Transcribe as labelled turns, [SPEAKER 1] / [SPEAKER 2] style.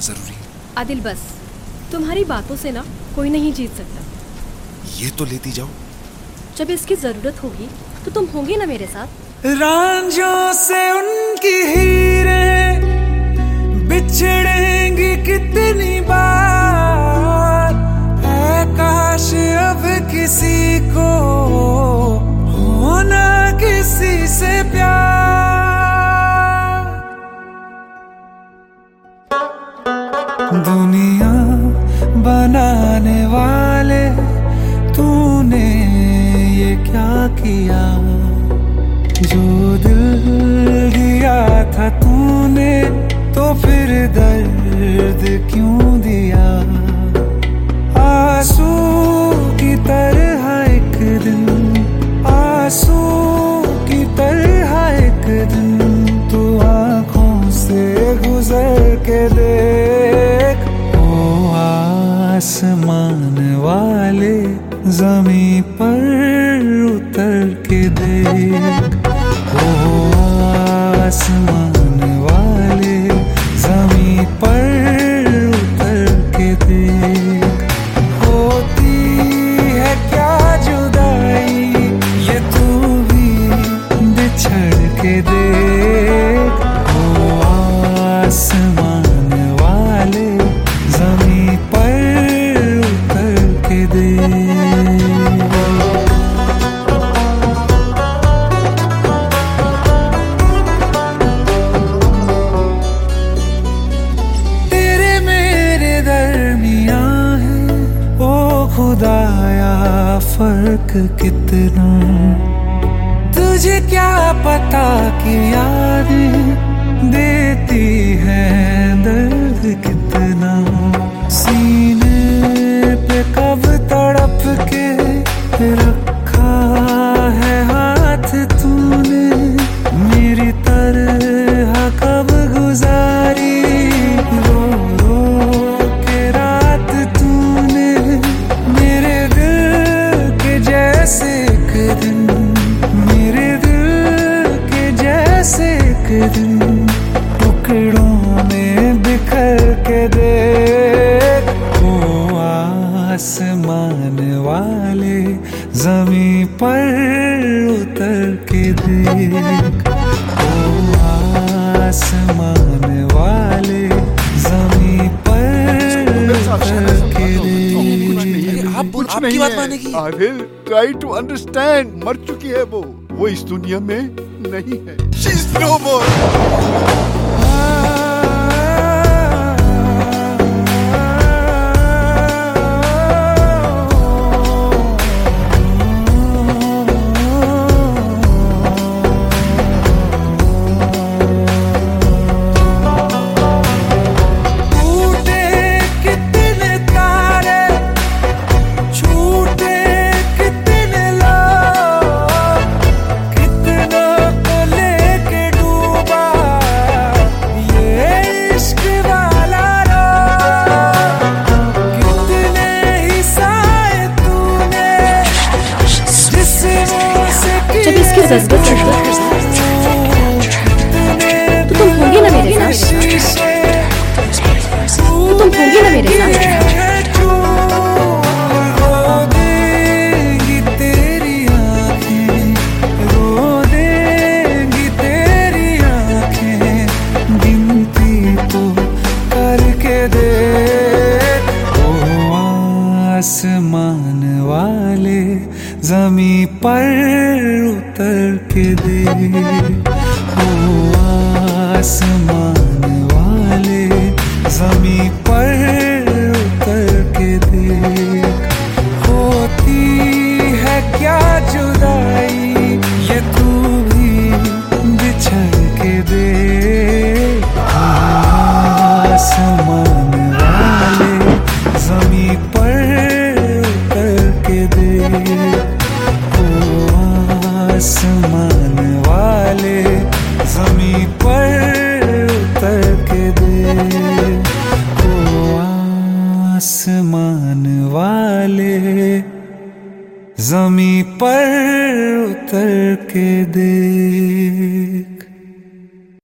[SPEAKER 1] जरूरी है।
[SPEAKER 2] आदिल बस, तुम्हारी बातों से ना कोई नहीं जीत सकता।
[SPEAKER 1] ये तो लेती जाओ।
[SPEAKER 2] जब इसकी जरूरत होगी तो तुम होंगे ना मेरे साथ।
[SPEAKER 3] रांझों से उनकी हीरें बिछड़ेंगी कितनी बार, है काश अब किसी को होना किसी से प्यार। दुनिया बनाने वाले तूने ये क्या किया, जो दिल दिया था तूने तो फिर दर्द क्यों दिया। आंसू की तरह एक दिन, आंसू की तरह एक दिन तू आंखों से गुजर के देख। ओ आसमान वाले ज़मीं पर उतर के देख, ओ आसमान वाले ज़मीं पर उतर के देख। होती है क्या जुदाई ये तू भी बिछड़ के देख, ओ आसमान वाले ज़मीं पर उतर के देख। खुदाया फर्क कितना, तुझे क्या पता कि यादें देती है दर्द कितना। सीने पे कब तड़प के रखा है हाथ तूने, मेरी तरह कब गुजारी रो रो के रात तूने। मेरे दिल के जैसे एक दिन, मेरे दिल के जैसे एक दिन टुकड़ों में बिखर के देख। ओ आसमान वाले ज़मीं पर उतर के देख, ओ आसमान वाले ज़मीं पर उतर के देख।
[SPEAKER 4] आपकी बात मानेगी। Adil, try to understand. मर चुकी है वो इस दुनिया में नहीं है। She is no more.
[SPEAKER 2] तो तुम होंगे ना मेरे साथ, तो तुम होंगे ना मेरे साथ।
[SPEAKER 3] रो देंगी तेरी आँखें, रो देंगी तेरी आँखें, गिनती तो करके देख। ओ आसमान वाले ज़मीं पर उतर के देख, ओ आसमान वाले ज़मीं पर उतर के देख। होती है क्या जुदाई ये तू भी बिछड़ के देख, आसमान वाले ज़मीं पर उतर के देख, ओ आसमान वाले ज़मीं पर उतर के देख, ओ आसमान वाले ज़मीं पर उतर के देख।